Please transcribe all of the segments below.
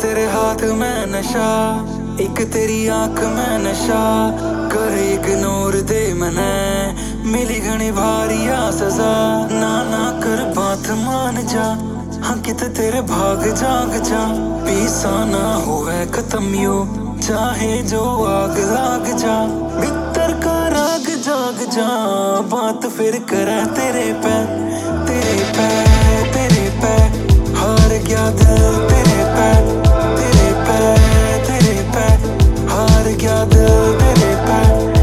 तेरे हाथ में नशा, एक तेरी आंख में नशा, कर इग्नोर दे मने, मिली घनी भारी आ सजा, ना कर बात मान जा, हाँ कित तेरे भाग जाग जा, पीसा ना होवे खत्म यो, चाहे जो आग लाग जा, भीतर का राग जाग जा, बात फिर करे तेरे पे, तेरे पे, तेरे पे, हार गया दिल तेरे पे, तेरे पे, तेरे पे, हार गया दिल तेरे पे।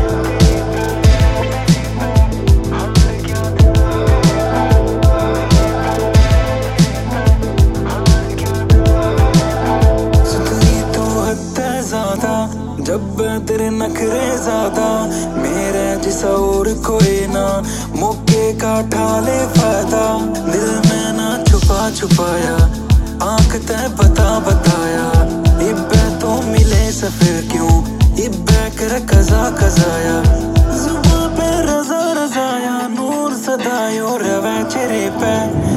सुधरी तू हद है ज्यादा, जब तेरे नखरे ज्यादा, मेरे जैसा और कोई ना, मौके का ठाले फायदा, दिल में ना छुपा छुपाया, आंख तय बताया, इब्बे तो मिले सफिर क्यों, इब्बे कर कजा कजाया, जुबां पे रजा रजाया, नूर सदायो रवे चेहरे पे।